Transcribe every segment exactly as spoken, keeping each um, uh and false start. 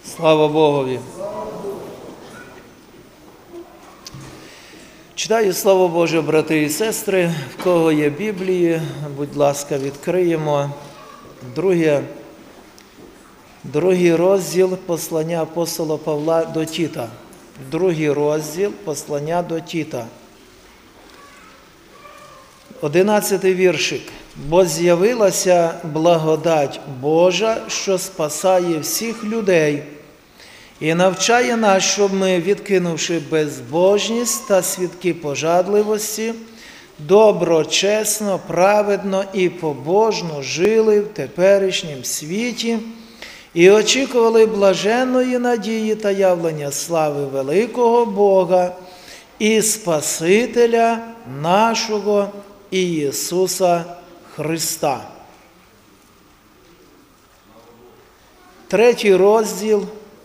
Слава Богові! Читаю Слово Боже, брати і сестри, в кого є Біблії, будь ласка, відкриємо друге, другий розділ послання апостола Павла до Тіта. Другий розділ послання до Тіта. Одинадцятий віршик. «Бо з'явилася благодать Божа, що спасає всіх людей, і навчає нас, щоб ми, відкинувши безбожність та свідки пожадливості, доброчесно, праведно і побожно жили в теперішнім світі і очікували блаженної надії та явлення слави великого Бога і Спасителя нашого Ісуса Христа». Третій розділ.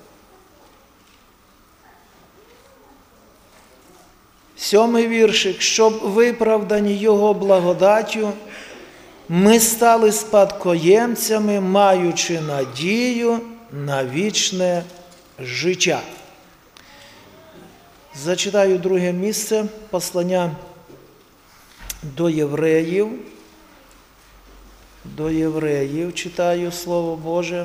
Сьомий віршик. «Щоб виправдані Його благодаттю, ми стали спадкоємцями, маючи надію на вічне життя». Зачитаю друге місце, послання до євреїв. До євреїв читаю Слово Боже.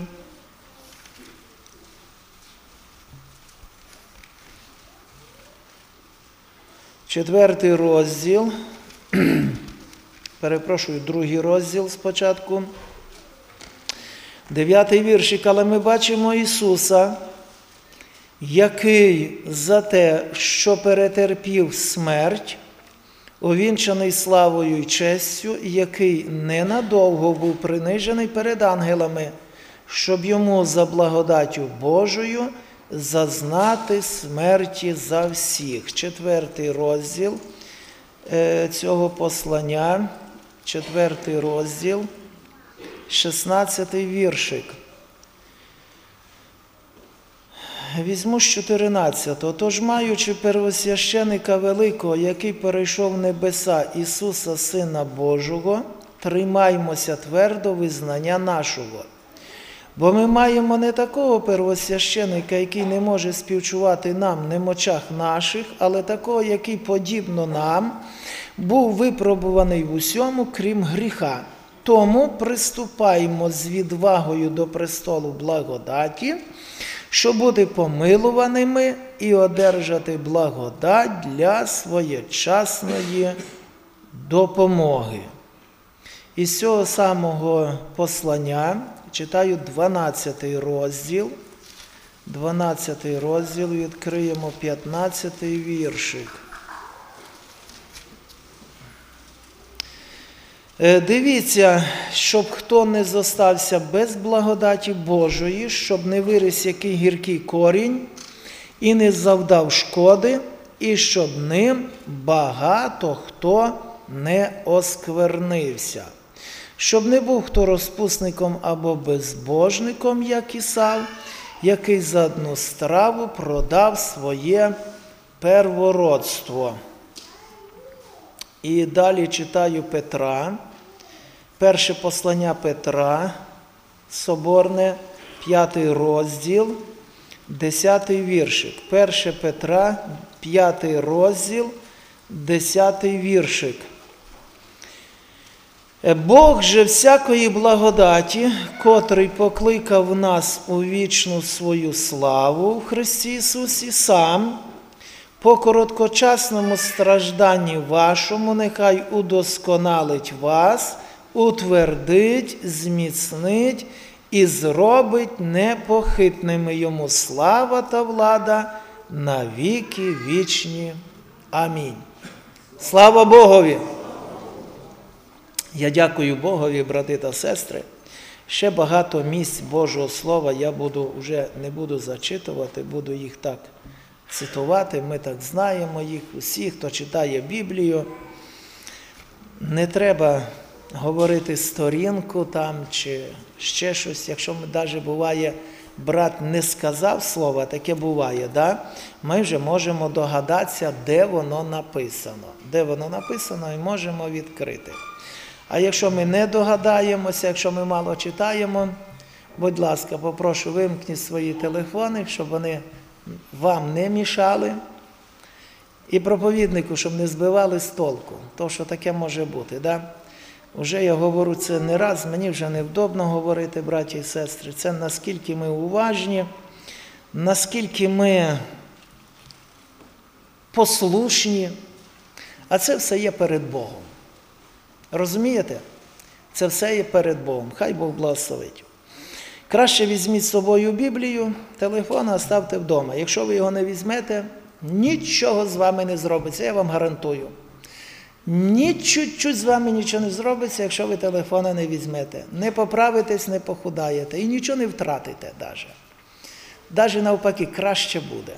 Четвертий розділ, перепрошую, другий розділ спочатку. Дев'ятий віршик. «Але ми бачимо Ісуса, який за те, що перетерпів смерть, увінчаний славою й честю, який ненадовго був принижений перед ангелами, щоб йому за благодаттю Божою зазнати смерті за всіх». Четвертий розділ цього послання, четвертий розділ, шістнадцятий віршик. Візьму з чотирнадцятого. «Тож, маючи первосвященика великого, який перейшов небеса, Ісуса, Сина Божого, тримаймося твердо визнання нашого. Бо ми маємо не такого первосвященика, який не може співчувати нам в немочах наших, але такого, який, подібно нам, був випробуваний в усьому, крім гріха. Тому приступаємо з відвагою до престолу благодаті, щоб бути помилуваними і одержати благодать для своєчасної допомоги». Із цього самого послання читаю дванадцятий розділ. дванадцятий розділ, відкриємо п'ятнадцятий віршик. «Дивіться, щоб хто не зостався без благодаті Божої, щоб не виріс який гіркий корінь і не завдав шкоди, і щоб ним багато хто не осквернився. Щоб не був хто розпусником або безбожником, як Ісав, який за одну страву продав своє первородство». І далі читаю Петра, перше послання Петра, соборне, п'ятий розділ, десятий віршик. перше Петра, п'ятий розділ, десятий віршик. «Бог же всякої благодаті, котрий покликав нас у вічну свою славу в Христі Ісусі, сам, по короткочасному стражданні вашому, нехай удосконалить вас, утвердить, зміцнить і зробить непохитними йому слава та влада на віки вічні. Амінь». Слава Богові! Я дякую Богові, брати та сестри. Ще багато місць Божого Слова я буду, вже не буду зачитувати, буду їх так цитувати. Ми так знаємо їх усі, хто читає Біблію. Не треба говорити сторінку там чи ще щось. Якщо ми навіть буває, брат не сказав слова, таке буває, да? Ми вже можемо догадатися, де воно написано. Де воно написано і можемо відкрити. А якщо ми не догадаємося, якщо ми мало читаємо, будь ласка, попрошу, вимкніть свої телефони, щоб вони вам не мішали. І проповіднику, щоб не збивали з толку. То, що таке може бути, да? Уже я говорю це не раз, мені вже невдобно говорити, браті і сестри. Це наскільки ми уважні, наскільки ми послушні, а це все є перед Богом. Розумієте? Це все є перед Богом. Хай Бог благословить. Краще візьміть з собою Біблію, телефон оставте вдома. Якщо ви його не візьмете, нічого з вами не зробиться, я вам гарантую. Ні чуть-чуть з вами нічого не зробиться, якщо ви телефона не візьмете. Не поправитесь, не похудаєте і нічого не втратите навіть. Навіть навпаки, краще буде.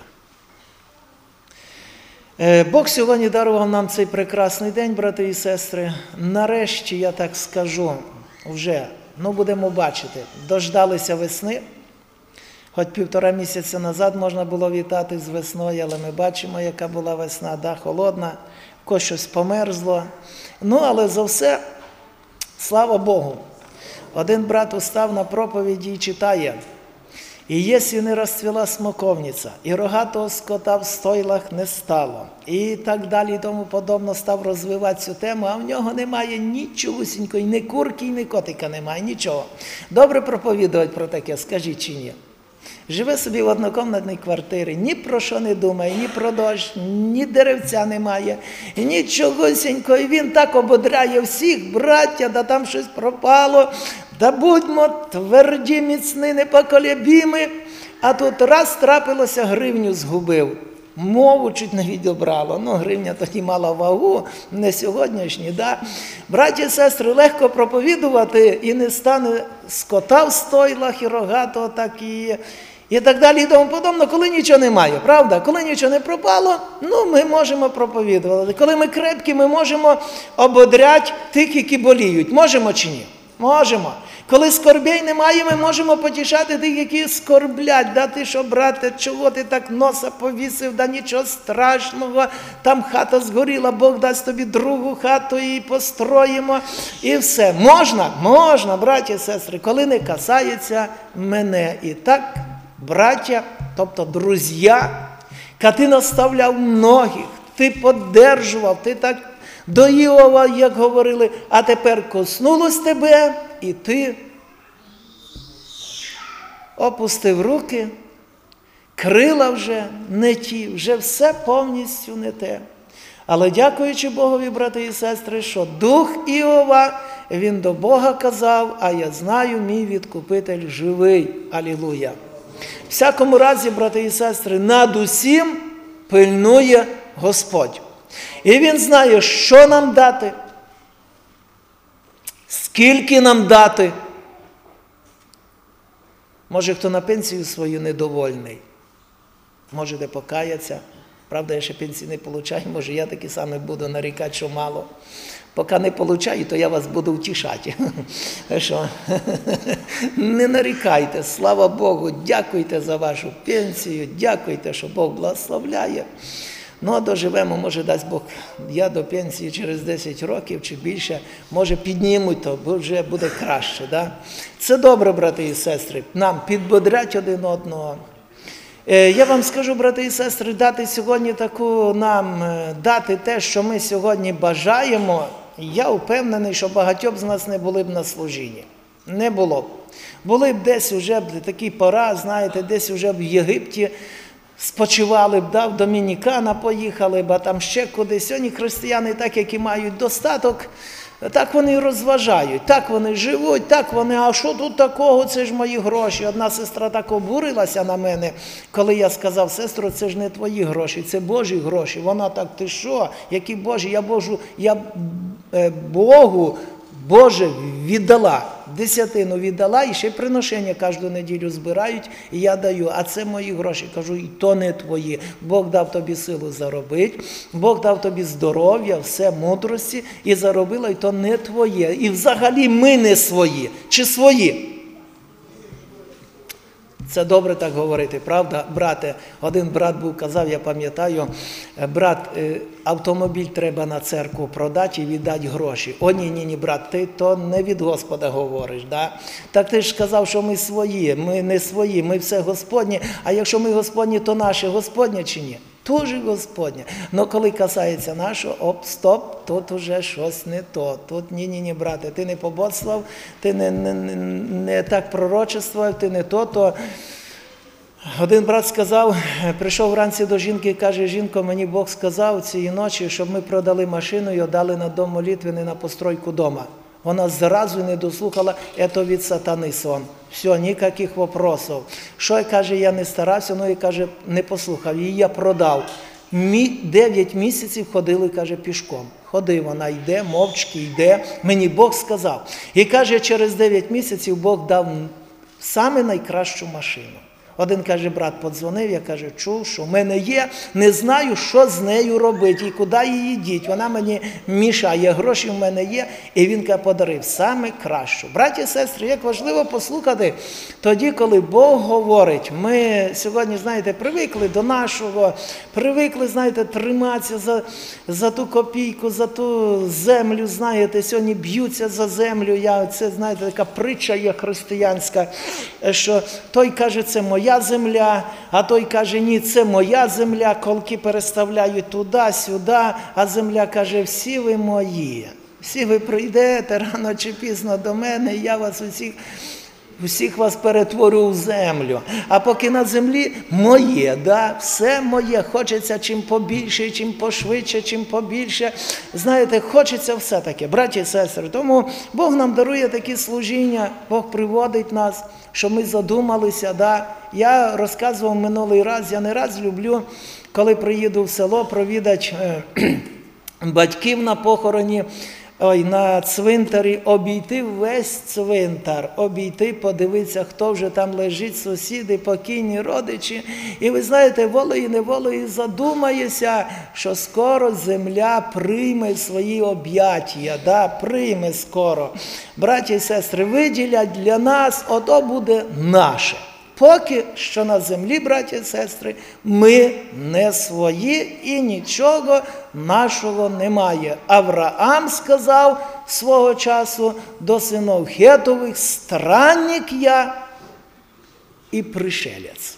Бог сьогодні дарував нам цей прекрасний день, брати і сестри. Нарешті, я так скажу, вже, ну будемо бачити, дождалися весни. Хоч півтора місяця назад можна було вітати з весною, але ми бачимо, яка була весна, да, холодна, когось щось померзло. Ну, але за все, слава Богу. Один брат устав на проповіді і читає: «І єсі не розцвіла смоковниця, і рогатого скота в стойлах не стало». І так далі, і тому подобно став розвивати цю тему, а в нього немає нічогосінької, ні курки, ні котика немає, нічого. Добре проповідувати про таке, скажіть чи ні? Живе собі в однокомнатній квартирі, ні про що не думає, ні про дощ, ні деревця немає, нічогосінько. І він так ободряє всіх: браття, да там щось пропало, да будьмо тверді, міцні, непоколебімі. А тут раз трапилося, гривню згубив. Мову чуть не відібрало. Ну, гривня тоді мала вагу, не сьогоднішні, да? Браті і сестри, легко проповідувати, і не стане скота в стойлах, і рогатого, так і, і так далі, і тому подобно, коли нічого немає, правда? Коли нічого не пропало, ну, ми можемо проповідувати. Коли ми крепкі, ми можемо ободряти тих, які боліють. Можемо чи ні? Можемо. Коли скорбей немає, ми можемо потішати тих, які скорблять. Да ти що, брате, чого ти так носа повісив, да нічого страшного, там хата згоріла, Бог дасть тобі другу хату і построїмо, і все. Можна? Можна, браті і сестри, коли не касається мене. І так, браття, тобто друзі, коли ти наставляв многих, ти поддержував, ти так до Іова, як говорили, а тепер коснулось тебе, і ти опустив руки, крила вже не ті, вже все повністю не те. Але дякуючи Богові, брати і сестри, що дух Іова, він до Бога казав: а я знаю, мій відкупитель живий. Алілуя. В всякому разі, брати і сестри, над усім пильнує Господь. І він знає, що нам дати, скільки нам дати. Може, хто на пенсію свою недовольний, можете покаятися. Правда, я ще пенсії не получаю, може я таки саме буду нарікати, що мало. Поки не получаю, то я вас буду втішати. Що? Не нарікайте, слава Богу, дякуйте за вашу пенсію, дякуйте, що Бог благословляє. Ну, а доживемо, може, дасть Бог, я до пенсії через десять років чи більше, може, піднімуть, то вже буде краще. Да? Це добре, брати і сестри, нам підбодрять один одного. Я вам скажу, брати і сестри, дати сьогодні таку нам, дати те, що ми сьогодні бажаємо, я впевнений, що багатьох з нас не були б на служінні. Не було б. Були б десь вже такі пора, знаєте, десь вже в Єгипті, спочивали б, да, в Домінікана поїхали б, а там ще кудись. Сьогодні християни, так, які мають достаток, так вони розважають, так вони живуть, так вони, а що тут такого, це ж мої гроші. Одна сестра так обурилася на мене, коли я сказав: сестро, це ж не твої гроші, це Божі гроші. Вона так: ти що, які Божі, я Божу, я е, Богу, Боже, віддала, десятину віддала, і ще приношення кожну неділю збирають, і я даю, а це мої гроші. Кажу: і то не твої. Бог дав тобі силу заробити, Бог дав тобі здоров'я, все, мудрості, і заробила, і то не твоє. І взагалі ми не свої. Чи свої? Це добре так говорити, правда, брате? Один брат був, казав, я пам'ятаю, брат, автомобіль треба на церкву продати і віддати гроші. О, ні, ні, ні, брат, ти то не від Господа говориш, да? Так ти ж сказав, що ми свої, ми не свої, ми все Господні, а якщо ми Господні, то наше Господнє чи ні? Тоже Господнє. Но коли касається нашого, оп, стоп, тут уже щось не то. Тут ні-ні-ні, брате, ти не пободствував, ти не, не, не, не так пророчествував, ти не то, то. Один брат сказав, прийшов вранці до жінки і каже, жінко, мені Бог сказав цієї ночі, щоб ми продали машину і віддали на дом молитви, не на постройку дома. Вона зразу не дослухала, це від сатани сон. Все, ніяких вопросів. Що, каже, я не старався, ну і, каже, не послухав. Її я продав. Мі, дев'ять місяців ходили, каже, пішком. Ходив, вона йде, мовчки йде. Мені Бог сказав. І, каже, через дев'ять місяців Бог дав саме найкращу машину. Один, каже, брат подзвонив, я, каже, чув, що в мене є, не знаю, що з нею робити і куди її діть. Вона мені мішає, гроші в мене є, і він, каже, подарив саме кращу. Браті і сестри, як важливо послухати тоді, коли Бог говорить. Ми сьогодні, знаєте, привикли до нашого, привикли, знаєте, триматися за, за ту копійку, за ту землю, знаєте, сьогодні б'ються за землю. Я, це, знаєте, така притча є християнська, що той каже, це моя земля, а той каже, ні, це моя земля, колки переставляють туди-сюди, а земля каже, всі ви мої, всі ви прийдете рано чи пізно до мене, я вас усіх, усіх вас перетворю в землю. А поки на землі моє, да, все моє, хочеться чим побільше, чим пошвидше, чим побільше. Знаєте, хочеться все таке, браті і сестри. Тому Бог нам дарує такі служіння, Бог приводить нас, щоб ми задумалися, да. Я розказував минулий раз, я не раз люблю, коли приїду в село, провідати е, батьків на похороні, ой, на цвинтарі, обійти весь цвинтар, обійти, подивитися, хто вже там лежить, сусіди, покійні родичі. І ви знаєте, волею-неволею задумаєшся, що скоро земля прийме свої об'яття, да, прийме скоро. Браті і сестри, виділять для нас, ото буде наше. Поки що на землі, браті і сестри, ми не свої і нічого нашого немає. Авраам сказав свого часу до синів Хетових, странник я і пришелець.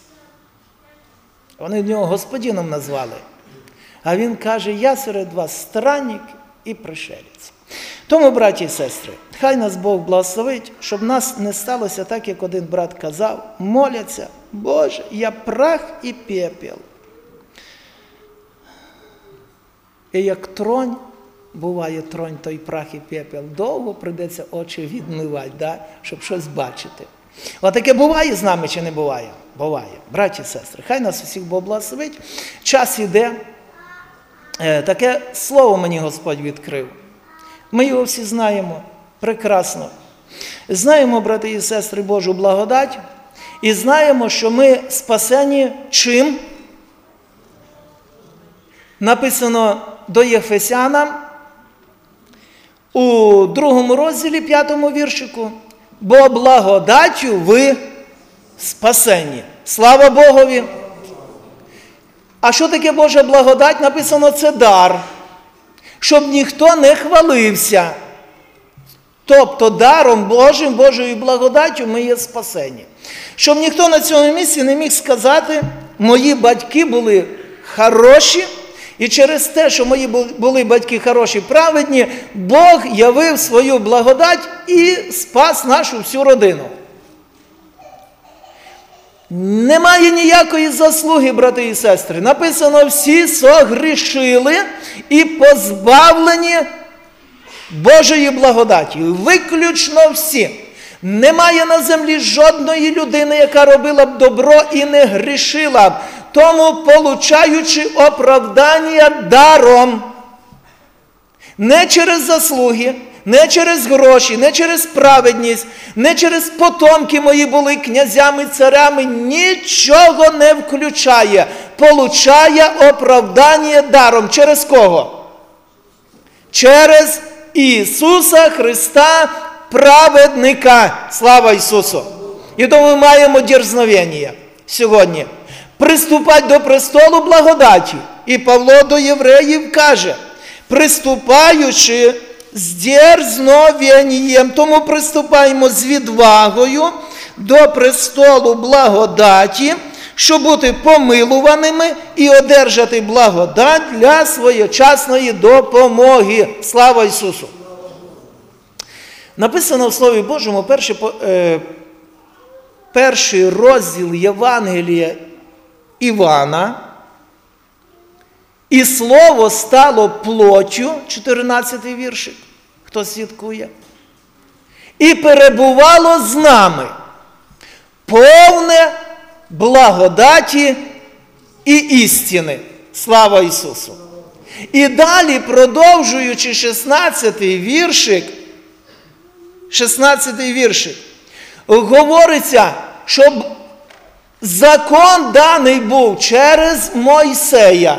Вони нього господином назвали. А він каже, я серед вас странник і пришелець. Тому, браті і сестри, хай нас Бог благословить, щоб нас не сталося так, як один брат казав, моляться, Боже, я прах і пепел. І як тронь, буває тронь, той прах і пепел, довго прийдеться очі відмивати, да, щоб щось бачити. Отаке буває з нами чи не буває? Буває. Браті і сестри, хай нас усіх Бог благословить. Час іде. Таке слово мені Господь відкрив. Ми його всі знаємо прекрасно. Знаємо, брати і сестри, Божу благодать. І знаємо, що ми спасені чим? Написано до Єфесянам у другому розділі, п'ятому віршику. Бо благодаттю ви спасені. Слава Богові! А що таке Божа благодать? Написано, це дар. Щоб ніхто не хвалився. Тобто даром Божим, Божою благодаттю ми є спасені. Щоб ніхто на цьому місці не міг сказати, мої батьки були хороші, і через те, що мої були батьки хороші, праведні, Бог явив свою благодать і спас нашу всю родину. Немає ніякої заслуги, брати і сестри. Написано, всі согрішили і позбавлені Божої благодаті. Виключно всі. Немає на землі жодної людини, яка робила б добро і не грішила б. Тому, получаючи оправдання даром, не через заслуги, не через гроші, не через праведність, не через потомки мої були князями, царями, нічого не включає. Получає оправдання даром. Через кого? Через Ісуса Христа, праведника. Слава Ісусу! І тому ми маємо дерзновення сьогодні. Приступать до престолу благодаті. І Павло до євреїв каже, приступаючи з дерзновенням, тому приступаємо з відвагою до престолу благодаті, щоб бути помилуваними і одержати благодать для своєчасної допомоги. Слава Ісусу! Написано в Слові Божому перший, е, перший розділ Євангелія Івана, і слово стало плоттю, чотирнадцятий віршик, хто слідкує, і перебувало з нами, повне благодаті і істини. Слава Ісусу! І далі, продовжуючи шістнадцятий віршик, шістнадцятий віршик, говориться, щоб закон даний був через Мойсея,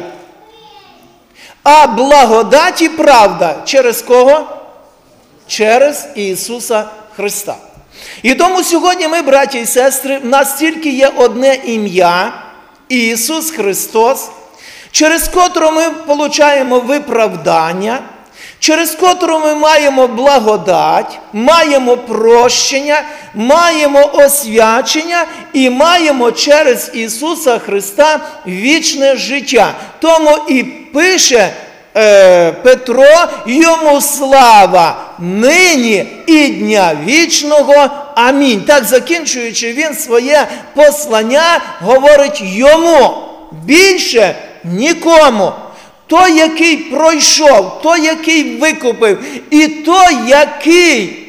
а благодать і правда через кого? Через Ісуса Христа. І тому сьогодні ми, браті і сестри, в нас тільки є одне ім'я – Ісус Христос, через котру ми отримуємо виправдання, через котру ми маємо благодать, маємо прощення, маємо освячення і маємо через Ісуса Христа вічне життя. Тому і пише е, Петро, йому слава нині і дня вічного. Амінь. Так, закінчуючи він своє послання, говорить йому, більше нікому. Той, який пройшов, той, який викупив, і той, який,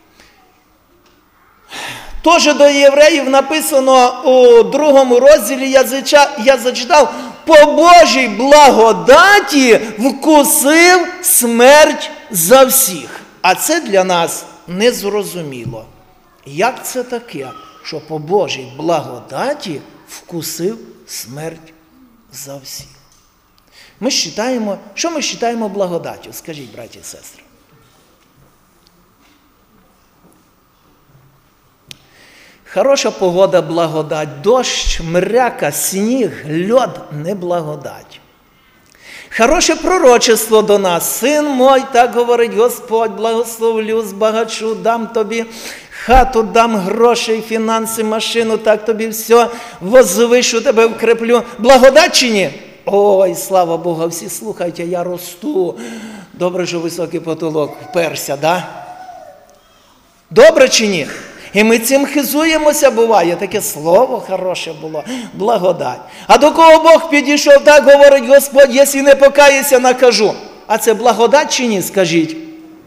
теж до євреїв написано у другому розділі, я, зача, я зачитав, по Божій благодаті вкусив смерть за всіх. А це для нас незрозуміло. Як це таке, що по Божій благодаті вкусив смерть за всіх? Ми вважаємо, що ми вважаємо благодаттю? Скажіть, браті і сестри. Хороша погода – благодать, дощ, мряка, сніг, льод – не благодать. Хороше пророчество до нас. Син мой, так говорить Господь, благословлю, збагачу, дам тобі хату, дам грошей, фінанси, машину, так тобі все, возвишу тебе, вкреплю. Благодать чи ні? Ой, слава Богу, всі слухайте, я росту. Добре, що високий потолок вперся, да? Добре чи ні? І ми цим хизуємося, буває, таке слово хороше було, благодать. А до кого Бог підійшов, так говорить Господь, якщо не покаєшся, накажу. А це благодать чи ні, скажіть?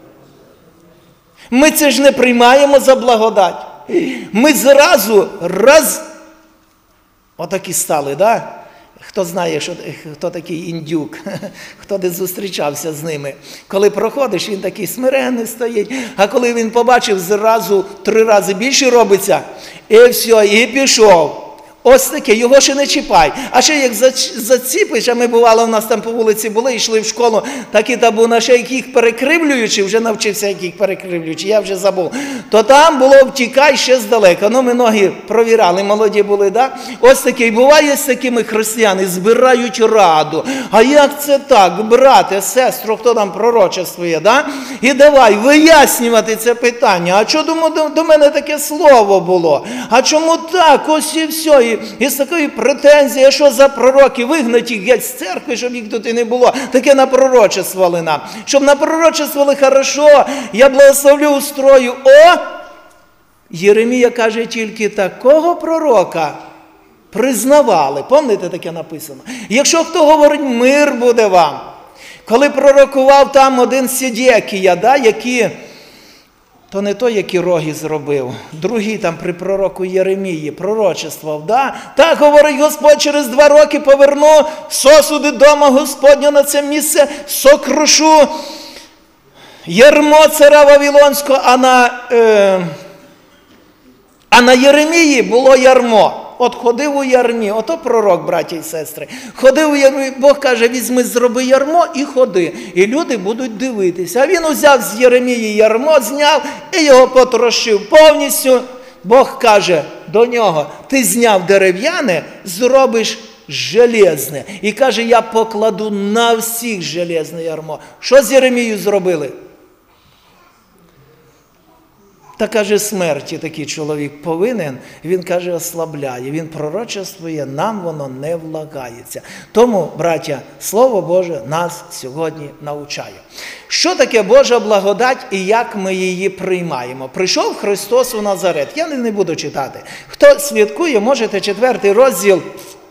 Ми це ж не приймаємо за благодать. Ми зразу раз, отакі стали, да? Хто знає, що, хто такий індюк, хто десь зустрічався з ними. Коли проходиш, він такий смиренний стоїть, а коли він побачив, зразу три рази більше робиться, і все, і пішов. Ось таке, його ще не чіпай. А ще як заціпиш, а ми бувало, у нас там по вулиці були, йшли в школу, такі табуна, ще яких перекривлюючи, вже навчився яких перекривлюючи, я вже забув, то там було втікай ще здалека. Ну, ми ноги провірали, молоді були, да? Ось таке, і буває з такими християни, збирають раду. А як це так, брате, сестру, хто там пророчествує, да? І давай вияснювати це питання. А чому до, до мене таке слово було? А чому так? Ось і все. І, і з такої претензії, що за пророки, вигнать їх геть з церкви, щоб їх тут і не було. Таке напророчествували нам. Щоб напророчествували хорошо, я благословлю устрою. О! Єремія каже, тільки такого пророка признавали. Пам'ятаєте, таке написано? Якщо хто говорить, мир буде вам. Коли пророкував там один Сідекія, да, які... То не той, який роги зробив, другий там при пророку Єремії пророчествував, да? Так говорить Господь, через два роки поверну сосуди дома Господня на це місце, сокрушу ярмо царя Вавилонського, а на, е, а на Єремії було ярмо. От ходив у ярмі, ото пророк, браті і сестри. Ходив у ярмі, Бог каже, візьми, зроби ярмо і ходи. І люди будуть дивитися. А він узяв з Єремії ярмо, зняв і його потрощив повністю. Бог каже до нього, ти зняв дерев'яне, зробиш железне. І каже, я покладу на всіх железне ярмо. Що з Єремією зробили? Та, каже, смерті такий чоловік повинен, він, каже, ослабляє, він пророчествує, нам воно не влагається. Тому, браття, Слово Боже нас сьогодні навчає. Що таке Божа благодать і як ми її приймаємо? Прийшов Христос у Назарет. Я не буду читати. Хто слідкує, можете четвертий розділ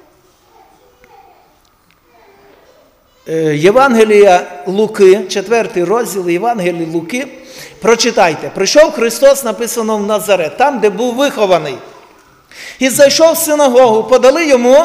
Євангелія Луки, четвертий розділ Євангелія Луки, прочитайте. Прийшов Христос, написано в Назарет, там, де був вихований. І зайшов в синагогу, подали йому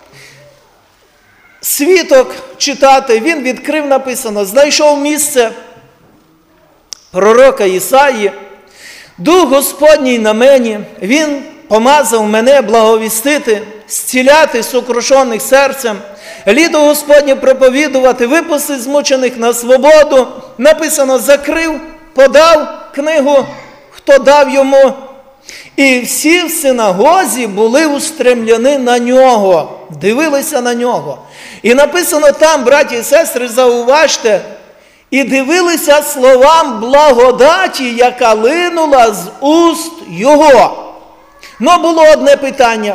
свиток читати, він відкрив, написано, знайшов місце пророка Ісаї, Дух Господній на мені, він помазав мене благовістити, зціляти сокрушених серцем, літо Господнє проповідувати, випустити змучених на свободу. Написано, закрив, подав книгу, хто дав йому. І всі в синагозі були устремлені на нього, дивилися на нього. І написано там, браті і сестри, зауважте, і дивилися словам благодаті, яка линула з уст його. Но було одне питання.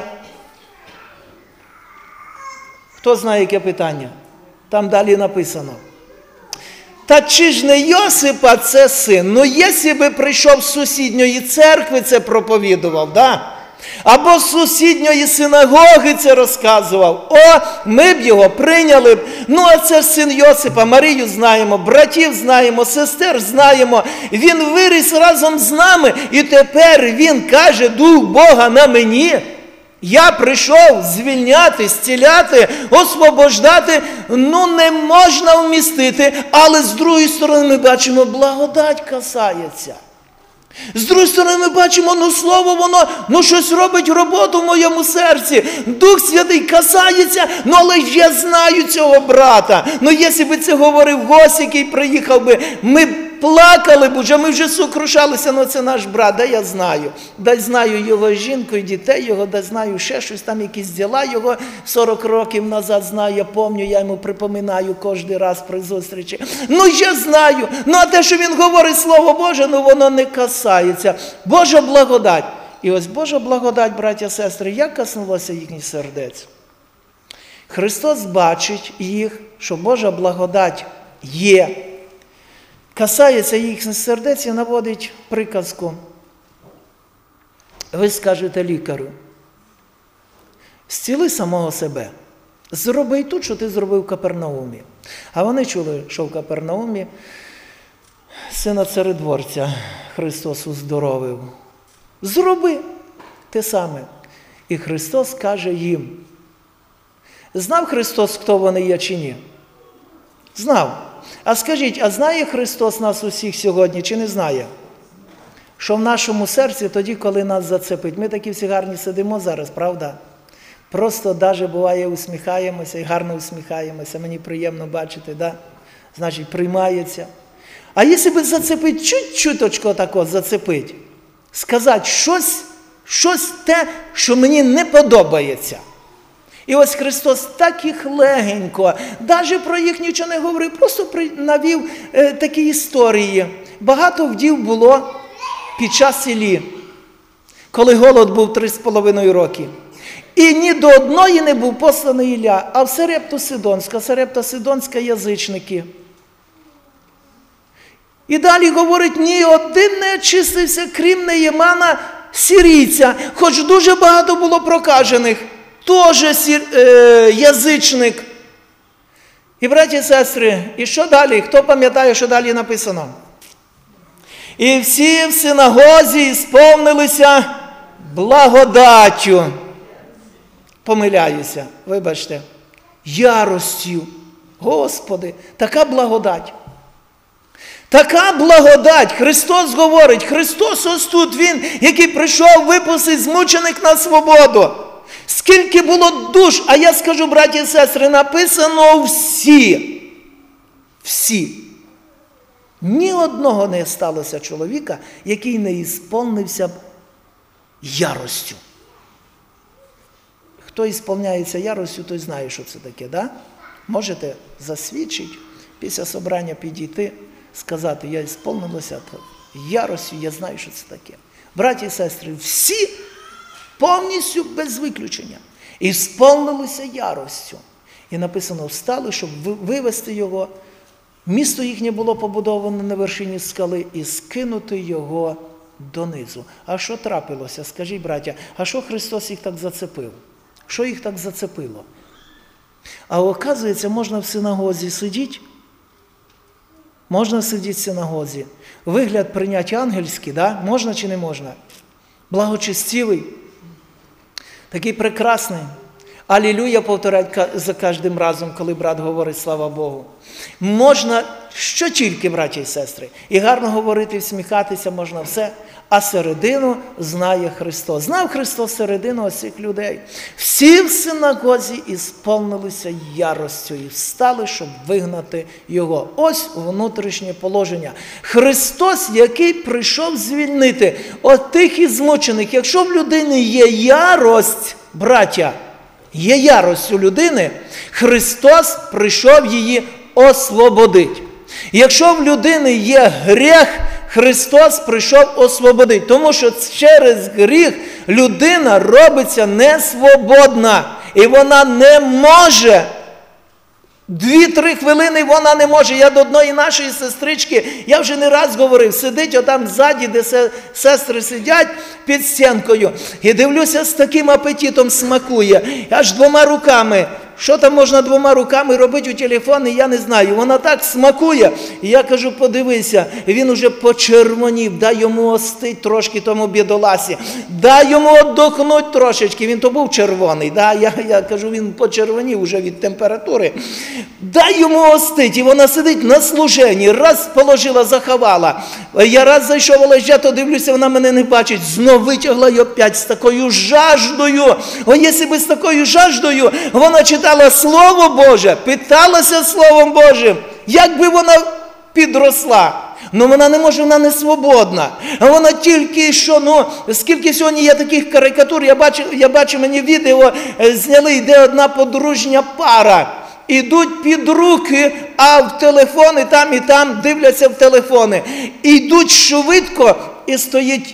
Хто знає, яке питання? Там далі написано. Та чи ж не Йосипа це син? Ну, якщо би прийшов з сусідньої церкви, це проповідував, да? Або з сусідньої синагоги це розказував. О, ми б його прийняли б. Ну, а це ж син Йосипа, Марію знаємо, братів знаємо, сестер знаємо. Він виріс разом з нами, і тепер він каже, Дух Бога на мені. Я прийшов звільняти, зціляти, освобождати, ну не можна вмістити, але з другої сторони ми бачимо, благодать касається. З другої сторони ми бачимо, ну слово воно, ну щось робить роботу в моєму серці. Дух Святий касається, ну але ж я знаю цього брата. Ну якщо б це говорив гость, який приїхав би, ми б плакали б уже, ми вже сокрушалися, ну це наш брат, да я знаю. Да знаю його жінку і дітей його, да знаю ще щось, там якісь діла його сорок років назад знаю, я пам'ятаю, я йому припоминаю кожен раз при зустрічі. Ну я знаю, ну а те, що він говорить Слово Боже, ну воно не касається. Божа благодать. І ось Божа благодать, браття, сестри, як коснулося їхніх сердець? Христос бачить їх, що Божа благодать є, касається їхніх сердець і наводить приказку. Ви скажете лікарю, зціли самого себе, зроби тут, що ти зробив в Капернаумі. А вони чули, що в Капернаумі сина царедворця Христос уздоровив. Зроби те саме. І Христос каже їм. Знав Христос, хто вони є чи ні? Знав. А скажіть, а знає Христос нас усіх сьогодні, чи не знає? Що в нашому серці тоді, коли нас зацепить. Ми такі всі гарні сидимо зараз, правда? Просто навіть буває усміхаємося і гарно усміхаємося. Мені приємно бачити, да? Значить, приймається. А якщо б зацепить, чуть-чуточко тако зацепить, сказати щось, щось те, що мені не подобається. І ось Христос так їх легенько, навіть про їх нічого не говорив, просто навів е, такі історії. Багато вдів було під час селі, коли голод був три з половиною роки. І ні до одної не був посланий Ілля, а в Сарепту Сидонська, Сарепта Сидонська язичники. І далі говорить, ні один не очистився, крім Неємана сирійця, хоч дуже багато було прокажених. Теж сір, е, язичник. І, браті і сестри, і що далі? Хто пам'ятає, що далі написано? І всі в синагозі сповнилися благодаттю. Помиляюся, вибачте. Яростю. Господи, така благодать. Така благодать. Христос говорить, Христос ось тут Він, який прийшов випустити змучених на свободу. Скільки було душ, а я скажу, браті і сестри, написано всі. Всі. Ні одного не сталося чоловіка, який не ісполнився б яростю. Хто ісполняється яростю, той знає, що це таке, да? Можете засвідчити, після собрання підійти, сказати, я ісполнилася яростю, я знаю, що це таке. Браті і сестри, всі повністю без виключення ісполнилися яростю. І написано, встали, щоб вивести його. Місто їхнє було побудоване на вершині скали і скинути його донизу. А що трапилося? Скажіть, браття, а що Христос їх так зацепив? Що їх так зацепило? А оказується, можна в синагозі сидіти, можна сидіти в синагозі, вигляд прийняти ангельський, да? Можна чи не можна? Благочестивий, такий прекрасний. Алілюя повторять за кожним разом, коли брат говорить «Слава Богу». Можна що тільки, браті і сестри. І гарно говорити, всміхатися можна все. А середину знає Христос. Знав Христос середину ось цих людей. Всі в синагозі ісполнилися яростю і встали, щоб вигнати його. Ось внутрішнє положення. Христос, який прийшов звільнити от тих і змучених. Якщо в людини є ярость, браття, є ярость у людини, Христос прийшов її освободити. Якщо в людини є гріх, Христос прийшов освободити. Тому що через гріх людина робиться несвободна. І вона не може. Дві-три хвилини вона не може. Я до одної нашої сестрички, я вже не раз говорив, сидить отам ззаді, де сестри сидять під стінкою. І дивлюся, з таким апетитом смакує. Аж двома руками. Що там можна двома руками робити у телефоні, я не знаю. Вона так смакує. І я кажу, подивися, він уже почервонів, дай йому остить трошки тому бідоласі. Дай йому отдохнути трошечки. Він то був червоний. Да? Я, я кажу, він почервонів уже від температури. Дай йому остить. І вона сидить на служенні. Раз положила, заховала. Я раз зайшов, але я то дивлюся, вона мене не бачить. Знов витягла й опять з такою жаждою. О, якщо би з такою жаждою вона читала Слово Боже, питалася Словом Божим, як би вона підросла. Ну вона не може, вона не свободна. А вона тільки що, ну, скільки сьогодні є таких карикатур, я бачу, я бачу, мені відео зняли, йде одна подружня пара. Ідуть під руки, а в телефони там і там дивляться в телефони. Ідуть швидко і стоїть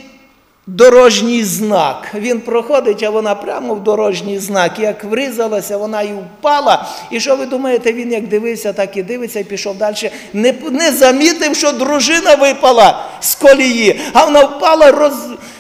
дорожній знак. Він проходить, а вона прямо в дорожній знак. Як врізалася, вона і впала. І що ви думаєте, він як дивився, так і дивиться, і пішов далі. Не, не замітив, що дружина випала з колії, а вона впала роз...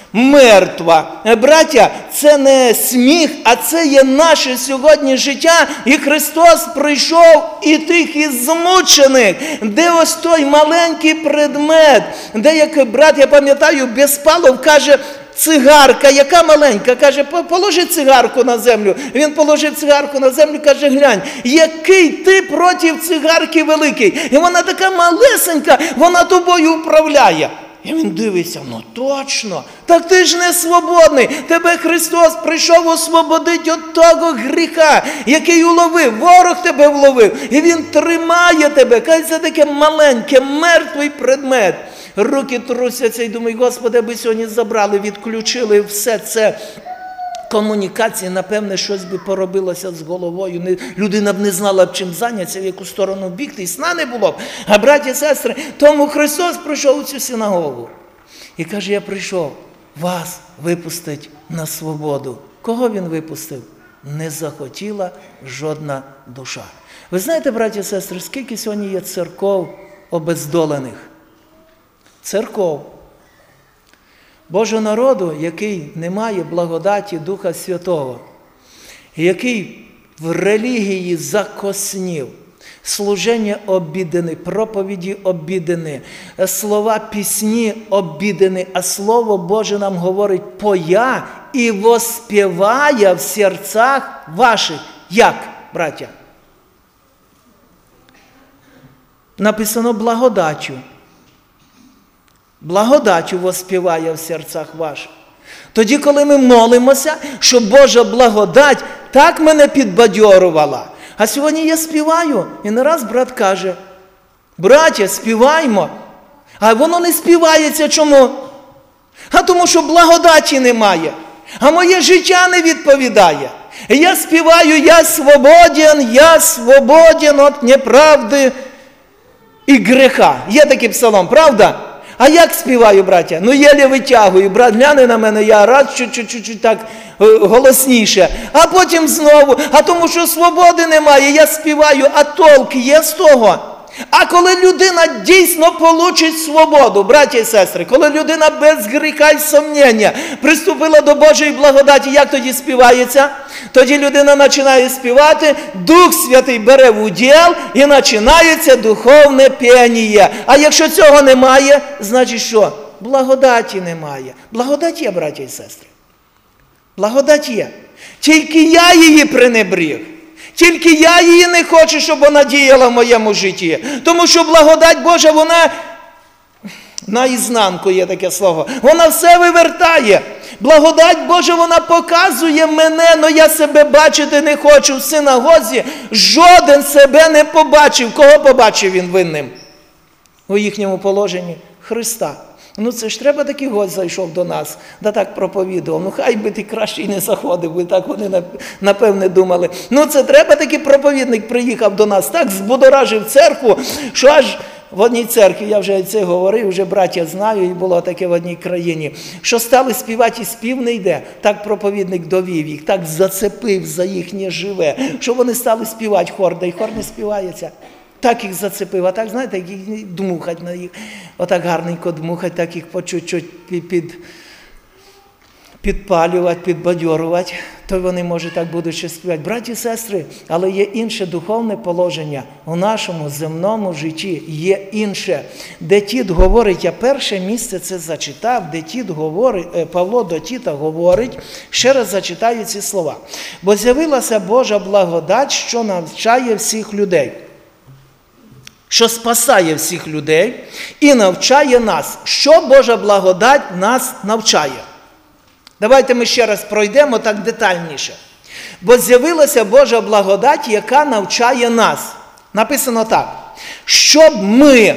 мертва. Браття, це не сміх, а це є наше сьогодні життя. І Христос прийшов і тих із змучених, де ось той маленький предмет, де, як брат, я пам'ятаю, Безпалов каже, цигарка, яка маленька, каже, положи цигарку на землю. Він положив цигарку на землю, каже, глянь, який ти проти цигарки великий. І вона така малесенька, вона тобою управляє. І він дивиться, ну точно, так ти ж не свободний, тебе Христос прийшов освободити від того гріха, який уловив, ворог тебе вловив, і він тримає тебе, каже, це таке маленьке, мертвий предмет. Руки трусяться і думаю, Господи, аби сьогодні забрали, відключили все це. Комунікації, напевне, щось би поробилося з головою. Людина б не знала б чим зайнятися, в яку сторону бігти, і сна не було б. А браті і сестри, тому Христос прийшов у цю синагогу. І каже, я прийшов вас випустити на свободу. Кого він випустив? Не захотіла жодна душа. Ви знаєте, браті і сестри, скільки сьогодні є церков обездолених? Церков. Божого народу, який не має благодаті Духа Святого, який в релігії закоснів, служення обідане, проповіді обідане, слова пісні обідане, а Слово Боже нам говорить «поя і воспіває в серцях ваших». Як, браття? Написано «благодаттю». Благодаттю воспіває в серцях ваших. Тоді, коли ми молимося, щоб Божа благодать так мене підбадьорувала. А сьогодні я співаю, і не раз брат каже, браття, співаймо. А воно не співається чому? А тому що благодаті немає. А моє життя не відповідає. Я співаю, я свободен, я свободен от неправди і греха. Є такий псалом, правда? А як співаю, браття? Ну, єлі витягую. Брат, гляне на мене, я раз чуть-чуть так голосніше. А потім знову. А тому що свободи немає, я співаю, а толк є з того? А коли людина дійсно получить свободу, браття і сестри, коли людина без гріха і сумніння приступила до Божої благодаті, як тоді співається? Тоді людина починає співати, Дух Святий бере в уділ і починається духовне пєніє. А якщо цього немає, значить що? Благодаті немає. Благодать є, браття і сестри. Благодать є. Тільки я її пренебріг. Тільки я її не хочу, щоб вона діяла в моєму житті. Тому що благодать Божа, вона, наізнанку є таке слово, вона все вивертає. Благодать Божа, вона показує мене, але я себе бачити не хочу. В синагозі жоден себе не побачив. Кого побачив він винним? У їхньому положенні Христа. Ну це ж треба такий гость зайшов до нас, да так проповідував. Ну хай би ти краще й не заходив, бо так вони напевне думали. Ну це треба такий проповідник приїхав до нас, так збудоражив церкву, що аж в одній церкві, я вже це говорив, вже браття знаю, і було таке в одній країні, що стали співати і спів не йде. Так проповідник довів їх, так зацепив за їхнє живе, що вони стали співати хор, да й хор не співається. Так їх зацепив, а так, знаєте, їх дмухать на їх, отак гарненько дмухать, так їх по чуть-чуть під, під, підпалювати, підбадьорувати, то вони, може, так будуть ще співати. Браті і сестри, але є інше духовне положення у нашому земному житті, є інше. Де Тіт говорить, я перше місце це зачитав, де Тіт говорить, Павло до Тіта говорить, ще раз зачитаю ці слова. Бо з'явилася Божа благодать, що навчає всіх людей. Що спасає всіх людей і навчає нас. Що Божа благодать нас навчає? Давайте ми ще раз пройдемо так детальніше. Бо з'явилася Божа благодать, яка навчає нас. Написано так. Щоб ми,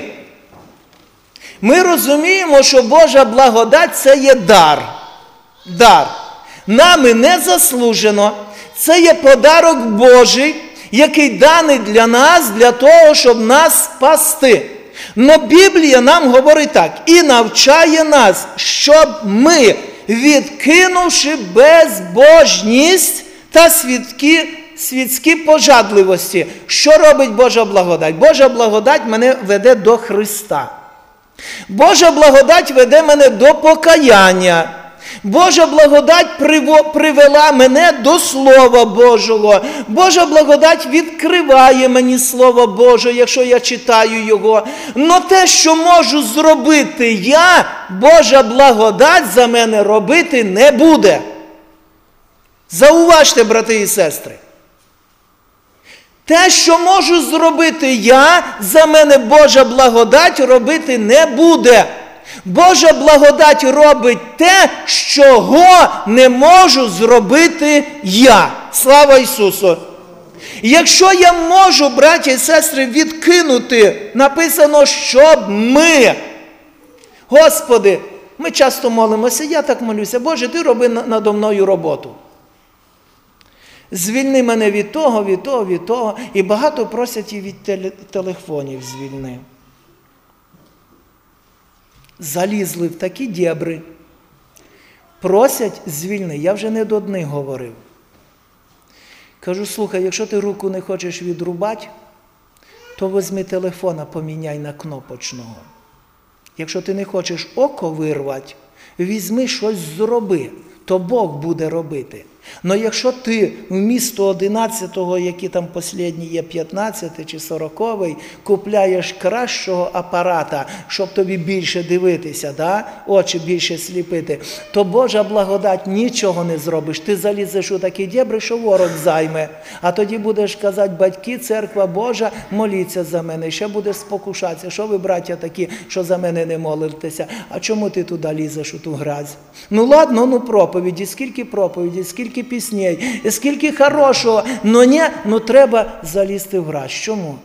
ми розуміємо, що Божа благодать – це є дар. Дар. Нами не заслужено. Це є подарок Божий, який даний для нас, для того, щоб нас спасти. Но Біблія нам говорить так, і навчає нас, щоб ми, відкинувши безбожність та світські, світські пожадливості. Що робить Божа благодать? Божа благодать мене веде до Христа. Божа благодать веде мене до покаяння. Божа благодать привела мене до Слова Божого. Божа благодать відкриває мені Слово Боже, якщо я читаю його. Но те, що можу зробити я, Божа благодать за мене робити не буде. Зауважте, брати і сестри. Те, що можу зробити я, за мене Божа благодать робити не буде. Божа благодать робить те, чого не можу зробити я. Слава Ісусу! Якщо я можу, браті і сестри, відкинути, написано, щоб ми, Господи, ми часто молимося, я так молюся, Боже, Ти роби надо мною роботу. Звільни мене від того, від того, від того. І багато просять і від телефонів звільни. Залізли в такі дєбри, просять звільни. Я вже не до одних говорив. Кажу, слухай, якщо ти руку не хочеш відрубати, то візьми телефона, поміняй на кнопочного. Якщо ти не хочеш око вирвати, візьми щось зроби, то Бог буде робити. Но якщо ти вмісто одинадцятого, які там останні є, п'ятнадцятий чи сороковий, купляєш кращого апарата, щоб тобі більше дивитися, да? Очі більше сліпити, то Божа благодать нічого не зробиш. Ти залізеш у такі дєбри, що ворог займе. А тоді будеш казати, батьки, церква Божа, моліться за мене. І ще будеш спокушатися. Що ви, браття, такі, що за мене не молитеся? А чому ти туди лізеш у ту грязь? Ну ладно, ну проповіді, скільки проповіді, скільки пісней, скільки хорошого, но ні, ну треба залізти в грязь. Чому?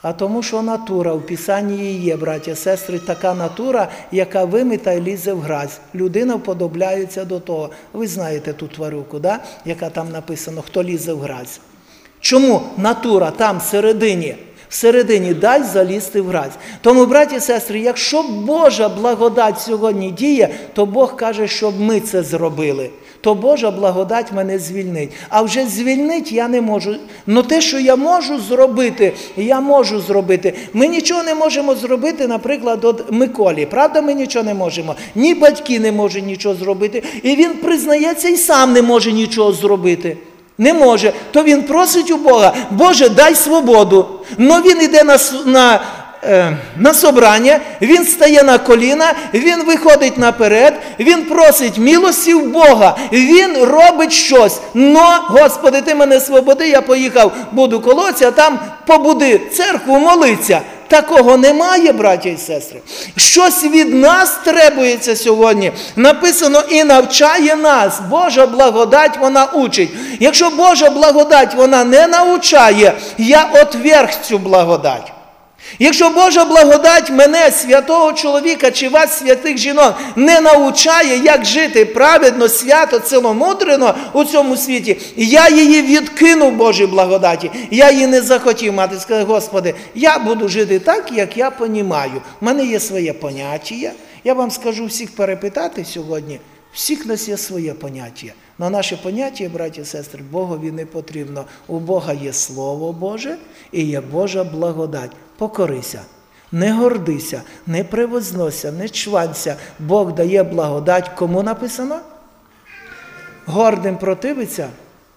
А тому, що натура, в Писанні є, браття, сестри, така натура, яка вимита і лізе в грязь. Людина вподобляється до того. Ви знаєте ту тварюку, да? Яка там написано, хто лізе в грязь. Чому натура там всередині? Всередині дай залізти в грязь. Тому, браті і сестри, якщо Божа благодать сьогодні діє, то Бог каже, щоб ми це зробили. То Божа благодать мене звільнить. А вже звільнить я не можу. Но те, що я можу зробити, я можу зробити. Ми нічого не можемо зробити, наприклад, от Миколі. Правда, ми нічого не можемо? Ні батьки не можуть нічого зробити. І він признається і сам не може нічого зробити. Не може. То він просить у Бога, Боже, дай свободу. Но він йде на, на, е, на собрання, він стає на коліна, він виходить наперед, він просить милості в Бога, він робить щось. Но, Господи, ти мене свободи, я поїхав, буду колоться, а там побуди церкву, молиться. Такого немає, браття і сестри. Щось від нас требується сьогодні. Написано і навчає нас. Божа благодать, вона учить. Якщо Божа благодать, вона не навчає, я отверг цю благодать. Якщо Божа благодать мене, святого чоловіка, чи вас, святих жінок, не навчає, як жити праведно, свято, ціломудрено у цьому світі, я її відкинув Божій благодаті. Я її не захотів мати. Сказав, Господи, я буду жити так, як я понімаю. У мене є своє поняття. Я вам скажу всіх перепитати сьогодні. Всіх нас є своє поняття. Но наше поняття, браті і сестри, Богові не потрібно. У Бога є Слово Боже і є Божа благодать. Покорися, не гордися, не превознося, не чванься. Бог дає благодать. Кому написано? Гордим противиться,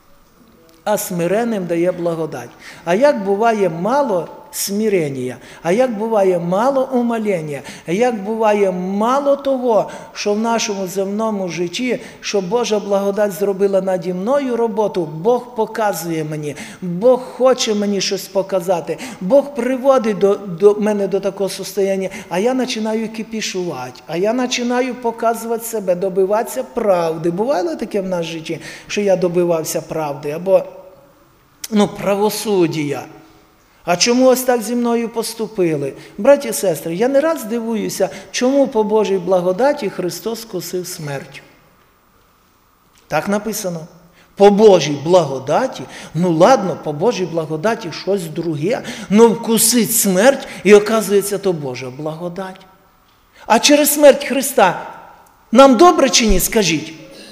а смиренним дає благодать. А як буває мало смирення, а як буває мало умолення, а як буває мало того, що в нашому земному житті, що Божа благодать зробила наді мною роботу, Бог показує мені, Бог хоче мені щось показати, Бог приводить до, до мене до такого состояння, а я починаю кипішувати, а я починаю показувати себе, добиватися правди. Бувало таке в нас житті, що я добивався правди, або ну, правосуддя. А чому ось так зі мною поступили? Браті і сестри, я не раз дивуюся, чому по Божій благодаті Христос вкусив смерть. Так написано. По Божій благодаті, ну ладно, по Божій благодаті щось друге, ну вкусить смерть і оказується то Божа благодать. А через смерть Христа нам добре чи ні, скажіть?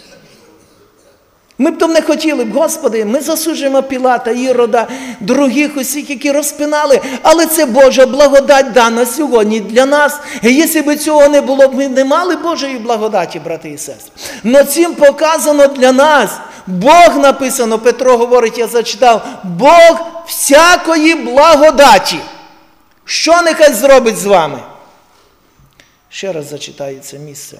Ми б то не хотіли б, Господи, ми засуджуємо Пілата, Ірода, других усіх, які розпинали, але це Божа благодать дана сьогодні для нас. І якщо б цього не було, ми не мали Божої благодаті, брати і сестри. Но цим показано для нас. Бог написано, Петро говорить, я зачитав, Бог всякої благодаті. Що нехай зробить з вами? Ще раз зачитаю це місце.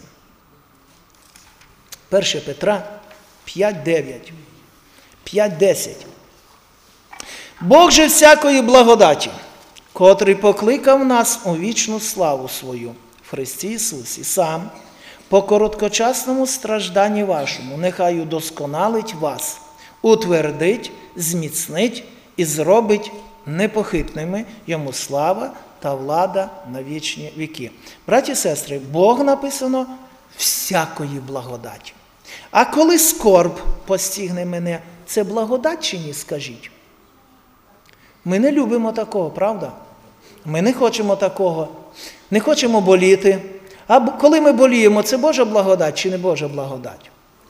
Перше Петра, п'ять дев'ять, п'ять десять. Бог же всякої благодаті, котрий покликав нас у вічну славу свою в Христі Ісусі, сам по короткочасному стражданні вашому, нехай удосконалить вас, утвердить, зміцнить і зробить непохитними йому слава та влада на вічні віки. Браті і сестри, Бог написано всякої благодаті. А коли скорб постигне мене, це благодать чи ні, скажіть? Ми не любимо такого, правда? Ми не хочемо такого. Не хочемо боліти. А коли ми боліємо, це Божа благодать чи не Божа благодать?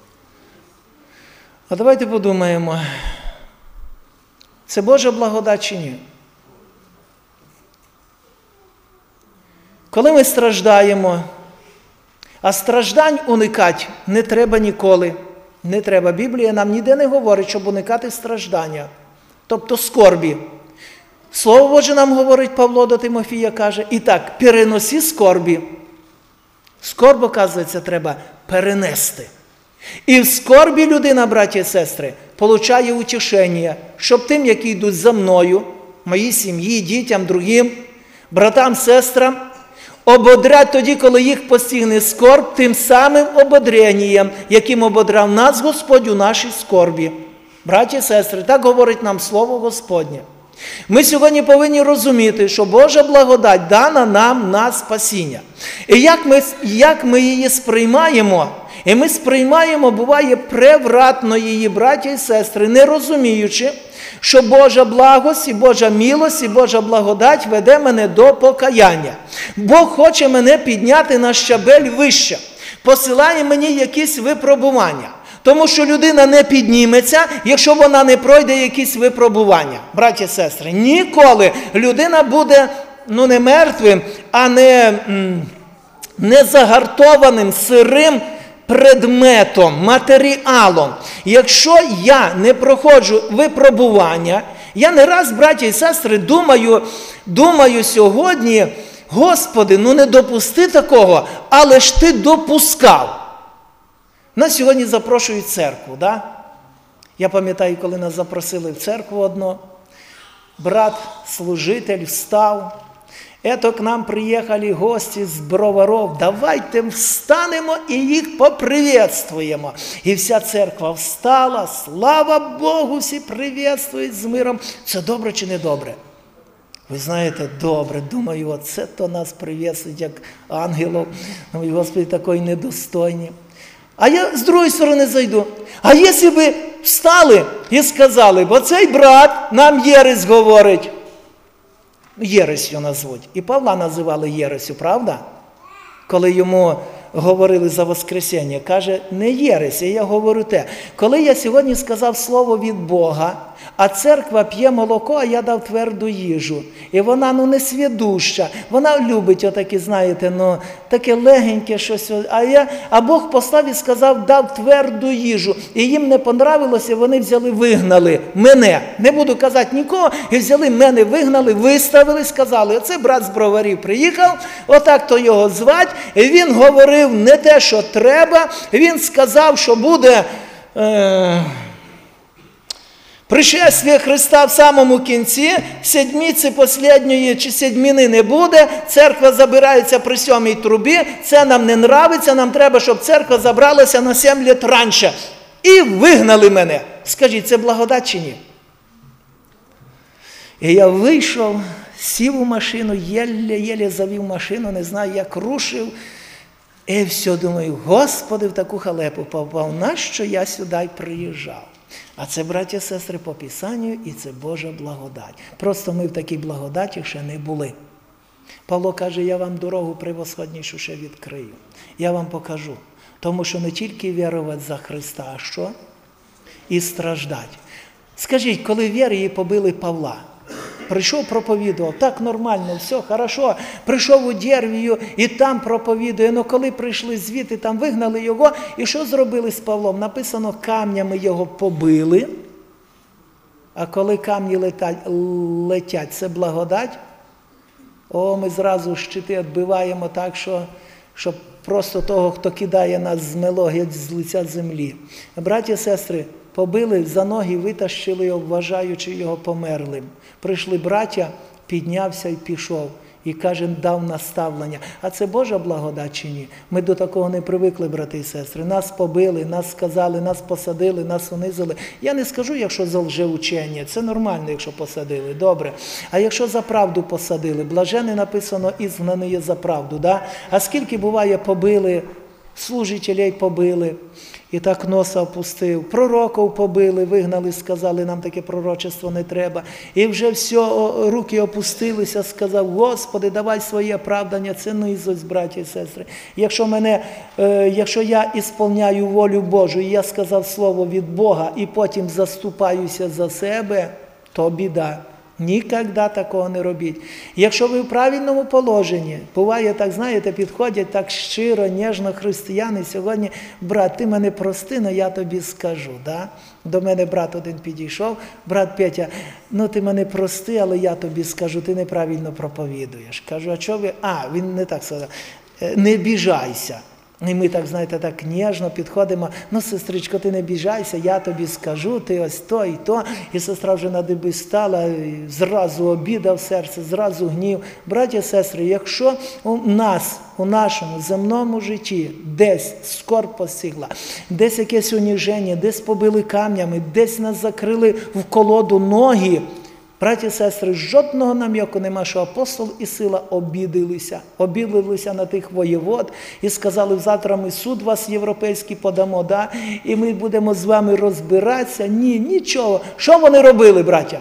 А давайте подумаємо, це Божа благодать чи ні? Коли ми страждаємо, а страждань уникати не треба ніколи. Не треба. Біблія нам ніде не говорить, щоб уникати страждання. Тобто скорбі. Слово Боже нам говорить, Павло до Тимофія каже, і так, переносі скорбі. Скорб, оказується, треба перенести. І в скорбі людина, браті і сестри, получає утішення, щоб тим, які йдуть за мною, моїй сім'ї, дітям, другим, братам, сестрам, ободрять тоді, коли їх постигне скорб, тим самим ободренням, яким ободрав нас Господь у нашій скорбі. Браті і сестри, так говорить нам Слово Господнє. Ми сьогодні повинні розуміти, що Божа благодать дана нам на спасіння. І як ми, як ми її сприймаємо, і ми сприймаємо, буває, превратно її, браття і сестри, не розуміючи, що Божа благость і Божа милость і Божа благодать веде мене до покаяння. Бог хоче мене підняти на щабель вище, посилає мені якісь випробування. Тому що людина не підніметься, якщо вона не пройде якісь випробування. Браті і сестри, ніколи людина буде, ну, не мертвим, а не, не загартованим, сирим предметом, матеріалом. Якщо я не проходжу випробування, я не раз, браті і сестри, думаю, думаю сьогодні, Господи, ну не допусти такого, але ж Ти допускав. Нас сьогодні запрошують в церкву, да? Я пам'ятаю, коли нас запросили в церкву одну, брат-служитель встав, ето к нам приїхали гості з Броваров, давайте встанемо і їх поприветствуємо. І вся церква встала, слава Богу, всі приветствують з миром. Це добре чи не добре? Ви знаєте, добре, думаю, оце то нас приветствують, як ангелів. Думаю, Господи, такої недостойні. А я з другої сторони зайду. А якщо б встали і сказали, бо цей брат нам єресь говорить. Єресю назвуть. І Павла називали єресю, правда? Коли йому говорили за Воскресіння, каже, не єресь, я говорю те. Коли я сьогодні сказав слово від Бога, а церква п'є молоко, а я дав тверду їжу. І вона, ну, не свідуща. Вона любить отакі, знаєте, ну, таке легеньке щось. А, я, а Бог послав і сказав, дав тверду їжу. І їм не понравилося, вони взяли, вигнали мене. Не буду казати нікого. І взяли мене, вигнали, виставили, сказали, оце брат з Броварів приїхав, отак то його звать. І він говорив не те, що треба. Він сказав, що буде... Е- Пришествие Христа в самому кінці, седмиці останньої чи седмини не буде, церква забирається при сьомій трубі, це нам не нравиться, нам треба, щоб церква забралася на сім літ раніше. І вигнали мене. Скажіть, це благодать чи ні? І я вийшов, сів у машину, єле-єле завів машину, не знаю, як рушив. І все, думаю, Господи, в таку халепу попав, нащо я сюди приїжджав? А це, браті і сестри, по Писанню, і це Божа благодать. Просто ми в такій благодаті ще не були. Павло каже, я вам дорогу превосходнішу ще відкрию. Я вам покажу. Тому що не тільки вірувати за Христа, а що? І страждати. Скажіть, коли вірії побили Павла, прийшов, проповідував, так нормально, все, хорошо, прийшов у Дервію і там проповідує, але коли прийшли звідти, там вигнали його, і що зробили з Павлом? Написано, камнями його побили, а коли камні летять, летять це благодать, о, ми зразу щити відбиваємо так, що, що просто того, хто кидає нас, змело геть з лиця землі. Браті і сестри, побили, за ноги витащили його, вважаючи його померлим. Прийшли браття, піднявся і пішов. І каже, дав наставлення. А це Божа благодать чи ні? Ми до такого не привикли, брати і сестри. Нас побили, нас сказали, нас посадили, нас унизили. Я не скажу, якщо за лжеучення. Це нормально, якщо посадили. Добре. А якщо за правду посадили? Блажений написано, ізгнаний є за правду. Да? А скільки буває побили, служителей побили, і так носа опустив, пророків побили, вигнали, сказали, нам таке пророчество не треба. І вже все, руки опустилися, сказав, Господи, давай своє оправдання, це низость, браті і сестри. Якщо, мене, е, якщо я ісполняю волю Божу, і я сказав слово від Бога, і потім заступаюся за себе, то біда. Ніколи такого не робіть. Якщо ви в правильному положенні, буває так, знаєте, підходять так щиро, ніжно християни, сьогодні, брат, ти мене прости, но я тобі скажу. Да? До мене брат один підійшов, брат Петя, ну ти мене прости, але я тобі скажу, ти неправильно проповідуєш. Кажу, а чого ви? А, він не так сказав, не біжайся. І ми так, знаєте, так ніжно підходимо, ну, сестричко, ти не біжайся, я тобі скажу, ти ось то і то. І сестра вже на диби стала, зразу обіда в серце, зразу гнів. Браті і сестри, якщо у нас, у нашому земному житті десь скорбь постигла, десь якесь уніження, десь побили камнями, десь нас закрили в колоду ноги, Браті і сестри, жодного нам'яку нема, що апостол і Сила обідалися, обідалися на тих воєвод і сказали, завтра ми суд вас європейський подамо, да? І ми будемо з вами розбиратися. Ні, нічого. Що вони робили, браття?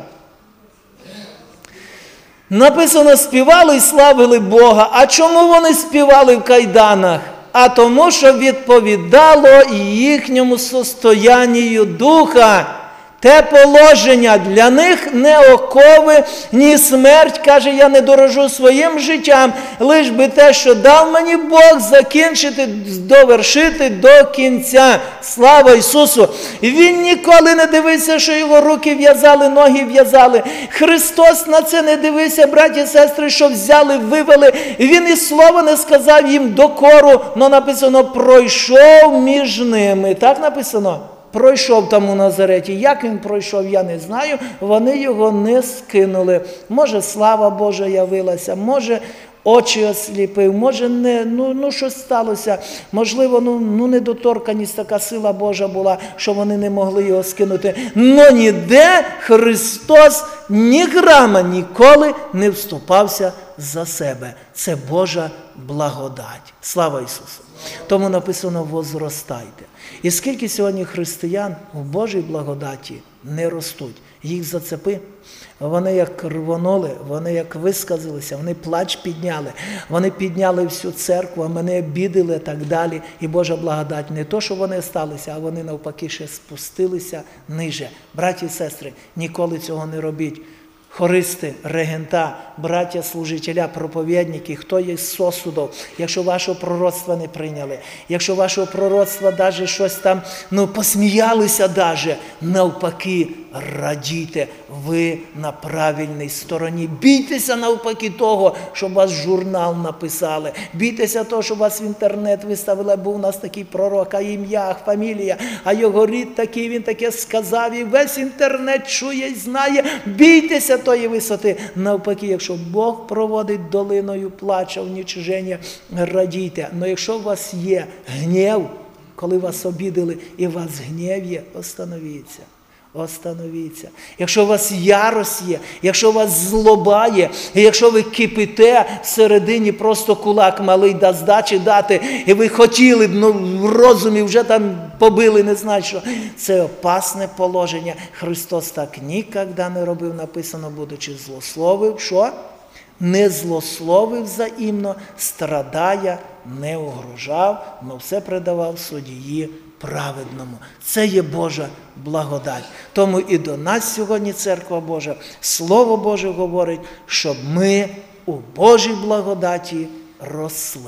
Написано, співали і славили Бога. А чому вони співали в кайданах? А тому, що відповідало їхньому состоянню духа. Те положення для них не окови, ні смерть, каже, я не дорожу своїм життям, лиш би те, що дав мені Бог, закінчити, довершити до кінця. Слава Ісусу! Він ніколи не дивився, що його руки в'язали, ноги в'язали. Христос на це не дивився, браті і сестри, що взяли, вивели. Він і слова не сказав їм докору, но написано, пройшов між ними. Так написано? Пройшов там у Назареті. Як він пройшов, я не знаю. Вони його не скинули. Може, слава Божа явилася, може, очі осліпив, може, не, ну, ну щось сталося. Можливо, ну, ну недоторканість, така сила Божа була, що вони не могли його скинути. Но ніде Христос ні грама ніколи не вступався за себе. Це Божа благодать. Слава Ісусу! Тому написано, возростайте. І скільки сьогодні християн в Божій благодаті не ростуть. Їх зацепи, вони як рвонули, вони як висказалися, вони плач підняли, вони підняли всю церкву, а мене обідали і так далі. І Божа благодать не то, що вони сталися, а вони навпаки ще спустилися ниже. Браті і сестри, ніколи цього не робіть. Хористи, регента, браття, служителя, проповідники, хто є з сосудов, якщо вашого пророцтва не прийняли, якщо вашого пророцтва навіть щось там, ну, посміялися навіть, навпаки, радійте, ви на правильній стороні. Бійтеся навпаки того, щоб вас журнал написали, бійтеся того, щоб вас в інтернет виставили, був у нас такий пророк, а ім'я, фамілія, а його рід такий, він таке сказав, і весь інтернет чує і знає, бійтеся тої висоти. Навпаки, якщо Бог проводить долиною плача, уничиження, радійте. Но якщо у вас є гнів, коли вас обідали, і у вас гнів є, остановіться. Остановіться. Якщо у вас ярость є, якщо у вас злоба є, і якщо ви кипите всередині, просто кулак малий да здачі дати, і ви хотіли б, ну в розумі вже там побили, не знаю що. Це опасне положення. Христос так ніколи не робив, написано, будучи злословив, що? Не злословив взаємно, страдая, не угрожав, но все предавав судії праведному. Це є Божа благодать. Тому і до нас сьогодні Церква Божа, Слово Боже говорить, щоб ми у Божій благодаті росли.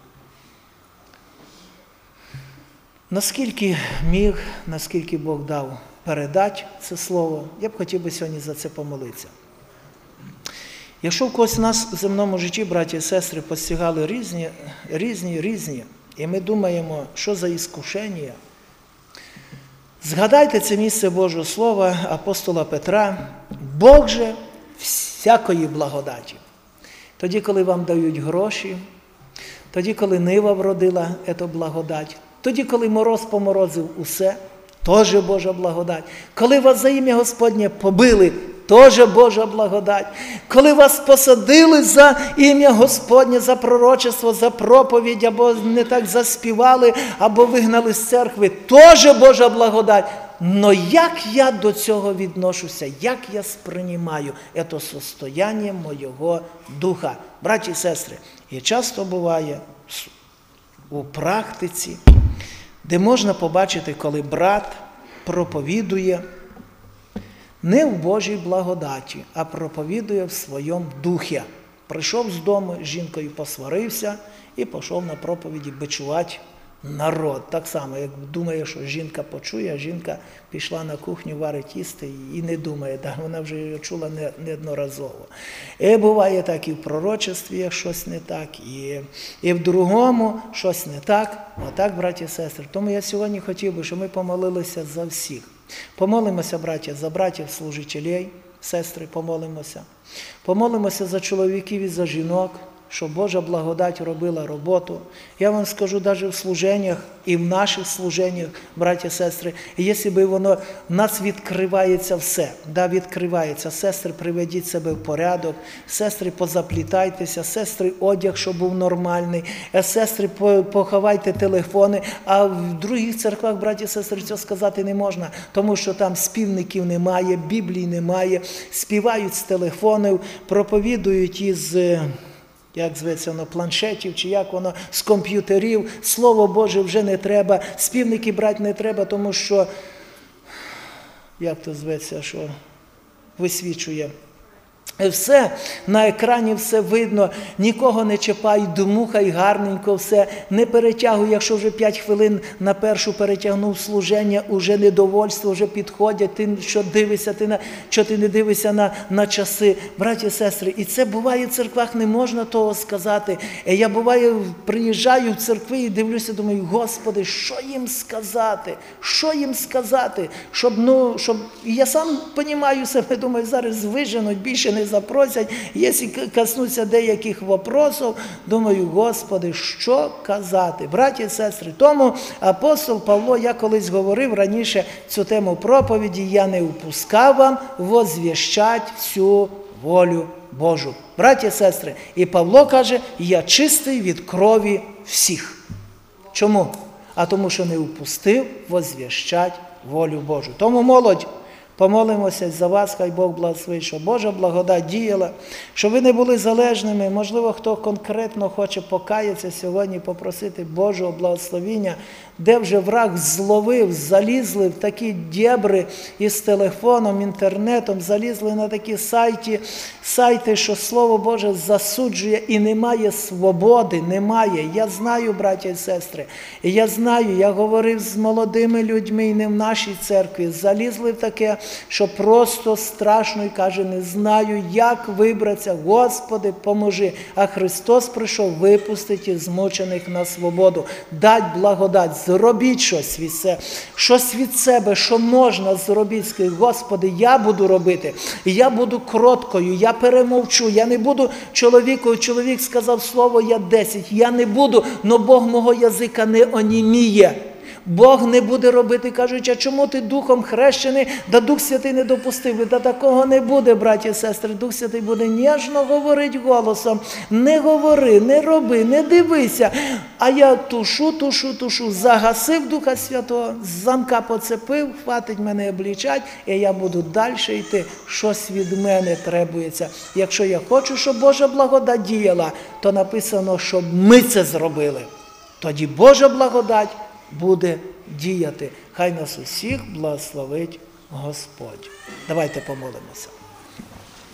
Наскільки міг, наскільки Бог дав передати це слово, я б хотів би сьогодні за це помолитися. Якщо в когось нас в земному житті, браті і сестри, постигали різні, різні, різні, і ми думаємо, що за іскушення, згадайте це місце Божого Слова апостола Петра, Бог же всякої благодаті. Тоді, коли вам дають гроші, тоді, коли нива вродила, це благодать, тоді, коли мороз поморозив усе, теж Божа благодать. Коли вас за ім'я Господнє побили, теж Божа благодать. Коли вас посадили за ім'я Господнє, за пророчество, за проповідь, або не так заспівали, або вигнали з церкви, теж Божа благодать. Но як я до цього відношуся, як я сприймаю це состояння моєго духа? Браті і сестри, і часто буває у практиці, де можна побачити, коли брат проповідує не в Божій благодаті, а проповідує в своєму духі. Прийшов з дому, з жінкою посварився і пішов на проповіді бичувати народ. Так само, як думає, що жінка почує, а жінка пішла на кухню, варить їсти і не думає, да, вона вже її чула неодноразово. І буває так і в пророчестві, як щось не так, і, і в другому щось не так. Отак, браті і сестри. Тому я сьогодні хотів би, щоб ми помолилися за всіх. Помолимося, браття, за братів, служителей, сестри, помолимося. Помолимося за чоловіків і за жінок, щоб Божа благодать робила роботу. Я вам скажу, навіть в служеннях і в наших служеннях, браті і сестри, якщо б воно, в нас відкривається все, да, відкривається. Сестри, приведіть себе в порядок, сестри, позаплітайтеся, сестри, одяг, щоб був нормальний, сестри, поховайте телефони, а в других церквах, браті і сестри, цього сказати не можна, тому що там співників немає, Біблії немає, співають з телефонів, проповідують із, як зветься воно, планшетів, чи як воно, з комп'ютерів. Слово Боже вже не треба, співники брати не треба, тому що, як то зветься, що висвічує. Все, на екрані все видно, нікого не чіпай, дмухай гарненько все, не перетягуй, якщо вже п'ять хвилин на першу перетягнув служення, уже недовольство, вже підходять, ти що дивишся, ти на, що ти не дивишся на, на часи. Браті і сестри, і це буває в церквах, не можна того сказати. Я буває, приїжджаю в церкви і дивлюся, думаю, Господи, що їм сказати, що їм сказати, щоб, ну, щоб, я сам розумію себе, думаю, зараз виженуть, більше не запросять, якщо коснуться деяких вопросів, думаю, Господи, що казати? Браті і сестри, тому апостол Павло, я колись говорив раніше цю тему проповіді, я не упускав вам возвіщать всю волю Божу. Браті і сестри, і Павло каже, я чистий від крові всіх. Чому? А тому, що не упустив возвіщать волю Божу. Тому молодь, помолимося за вас, хай Бог благословить, щоб Божа благодать діяла, щоб ви не були залежними. Можливо, хто конкретно хоче покаятися сьогодні, попросити Божого благословіння, де вже враг зловив, залізли в такі дєбри із телефоном, інтернетом, залізли на такі сайти, сайти, що Слово Боже засуджує і немає свободи, немає. Я знаю, браття і сестри, і я знаю, я говорив з молодими людьми, і не в нашій церкві, залізли в таке, що просто страшно, і каже, не знаю, як вибратися, Господи, поможи. А Христос прийшов випустити змучених на свободу, дать благодать, зробіть щось від себе, щось від себе, що можна зробити. Скажіть, Господи, я буду робити, я буду кроткою, я перемовчу, я не буду чоловіку, чоловік сказав слово, я десять, я не буду, но Бог мого язика не оніміє. Бог не буде робити, кажуть, а чому ти Духом хрещений, да Дух Святий не допустив? Та такого не буде, браті і сестри. Дух Святий буде ніжно говорити голосом. Не говори, не роби, не дивися. А я тушу, тушу, тушу, загасив Духа Святого, з замка поцепив, хватить мене облічать, і я буду далі йти. Щось від мене требується. Якщо я хочу, щоб Божа благодать діяла, то написано, щоб ми це зробили. Тоді Божа благодать буде діяти. Хай нас усіх благословить Господь. Давайте помолимося.